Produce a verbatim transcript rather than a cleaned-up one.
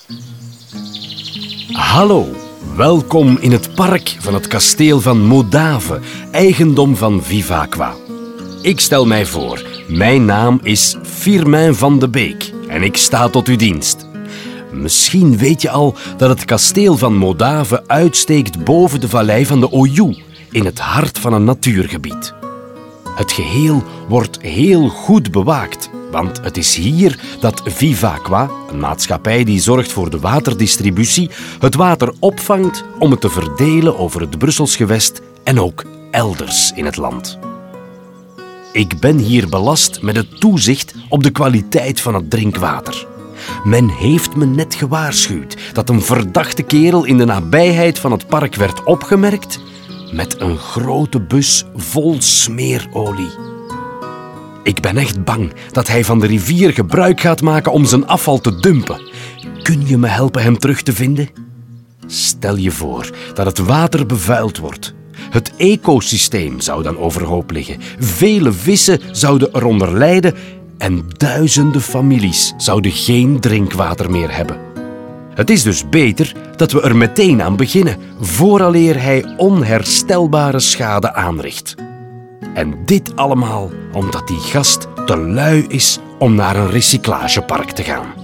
Hallo, welkom in het park van het kasteel van Modave, eigendom van Vivaqua. Ik stel mij voor, mijn naam is Firmin van de Beek en ik sta tot uw dienst. Misschien weet je al dat het kasteel van Modave uitsteekt boven de vallei van de Oyou, in het hart van een natuurgebied. Het geheel wordt heel goed bewaakt, want het is hier dat Vivaqua, een maatschappij die zorgt voor de waterdistributie, het water opvangt om het te verdelen over het Brussels gewest en ook elders in het land. Ik ben hier belast met het toezicht op de kwaliteit van het drinkwater. Men heeft me net gewaarschuwd dat een verdachte kerel in de nabijheid van het park werd opgemerkt met een grote bus vol smeerolie. Ik ben echt bang dat hij van de rivier gebruik gaat maken om zijn afval te dumpen. Kun je me helpen hem terug te vinden? Stel je voor dat het water bevuild wordt. Het ecosysteem zou dan overhoop liggen. Vele vissen zouden eronder lijden en duizenden families zouden geen drinkwater meer hebben. Het is dus beter dat we er meteen aan beginnen, vooraleer hij onherstelbare schade aanricht. En dit allemaal omdat die gast te lui is om naar een recyclagepark te gaan.